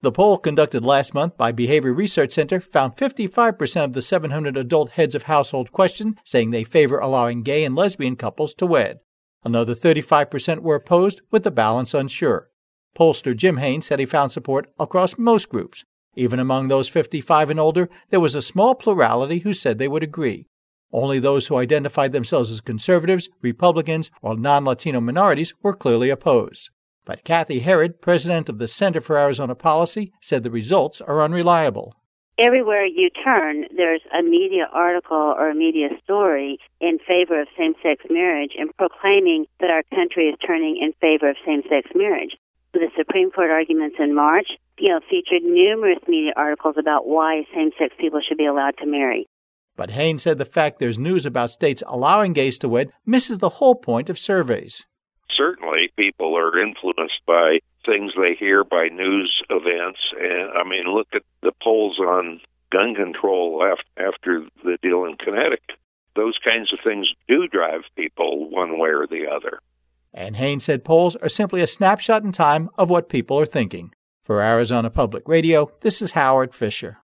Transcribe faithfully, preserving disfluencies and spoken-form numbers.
The poll conducted last month by Behavior Research Center found fifty-five percent of the seven hundred adult heads of household questioned saying they favor allowing gay and lesbian couples to wed. Another thirty-five percent were opposed, with the balance unsure. Pollster Jim Haynes said he found support across most groups. Even among those fifty-five and older, there was a small plurality who said they would agree. Only those who identified themselves as conservatives, Republicans, or non-Latino minorities were clearly opposed. But Kathy Herod, president of the Center for Arizona Policy, said the results are unreliable. Everywhere you turn, there's a media article or a media story in favor of same-sex marriage and proclaiming that our country is turning in favor of same-sex marriage. The Supreme Court arguments in March, you know, featured numerous media articles about why same-sex people should be allowed to marry. But Haynes said the fact there's news about states allowing gays to wed misses the whole point of surveys. Certainly, people are influenced by things they hear, by news events. And I mean, look at the polls on gun control after the deal in Connecticut. Those kinds of things do drive people one way or the other. And Haynes said polls are simply a snapshot in time of what people are thinking. For Arizona Public Radio, this is Howard Fisher.